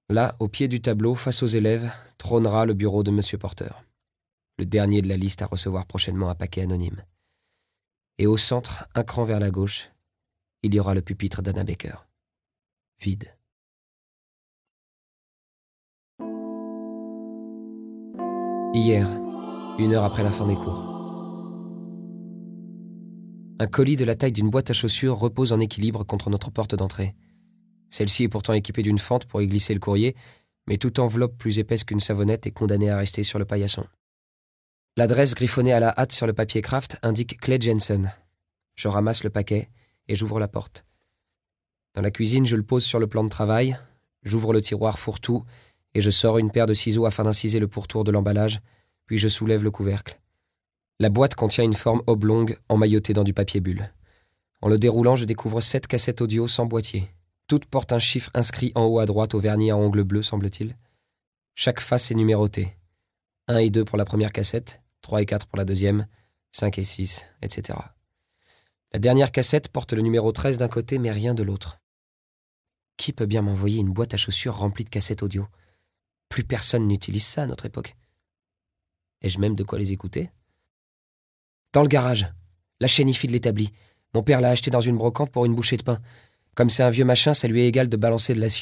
Là, au pied du tableau, face aux élèves, trônera le bureau de M. Porter, le dernier de la liste à recevoir prochainement un paquet anonyme. Et au centre, un cran vers la gauche, il y aura le pupitre d'Anna Baker. Vide. Hier, 1 heure après la fin des cours. Un colis de la taille d'une boîte à chaussures repose en équilibre contre notre porte d'entrée. Celle-ci est pourtant équipée d'une fente pour y glisser le courrier, mais toute enveloppe plus épaisse qu'une savonnette est condamnée à rester sur le paillasson. L'adresse griffonnée à la hâte sur le papier craft indique Clay Jensen. Je ramasse le paquet et j'ouvre la porte. Dans la cuisine, je le pose sur le plan de travail, j'ouvre le tiroir fourre-tout et je sors une paire de ciseaux afin d'inciser le pourtour de l'emballage, puis je soulève le couvercle. La boîte contient une forme oblongue emmaillotée dans du papier bulle. En le déroulant, je découvre 7 cassettes audio sans boîtier. Toutes portent un chiffre inscrit en haut à droite au vernis à ongles bleus, semble-t-il. Chaque face est numérotée. 1 et 2 pour la première cassette, 3 et 4 pour la deuxième, 5 et 6, etc. La dernière cassette porte le numéro 13 d'un côté, mais rien de l'autre. Qui peut bien m'envoyer une boîte à chaussures remplie de cassettes audio ? Plus personne n'utilise ça à notre époque. Ai-je même de quoi les écouter ? Dans le garage, la chénifie de l'établi. Mon père l'a acheté dans une brocante pour une bouchée de pain. Comme c'est un vieux machin, ça lui est égal de balancer de la